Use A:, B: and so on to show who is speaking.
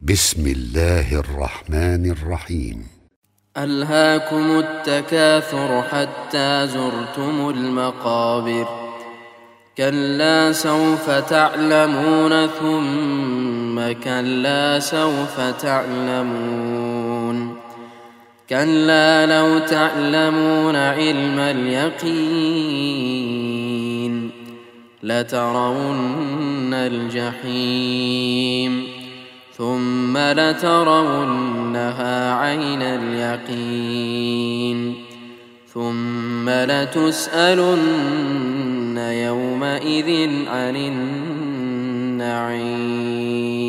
A: بسم الله الرحمن الرحيم.
B: ألهاكم التكاثر حتى زرتم المقابر. كلا سوف تعلمون ثم كلا سوف تعلمون. كلا لو تعلمون علم اليقين لترون الجحيم ثم لترونها عين اليقين ثم لتسألن يومئذ عن النعيم.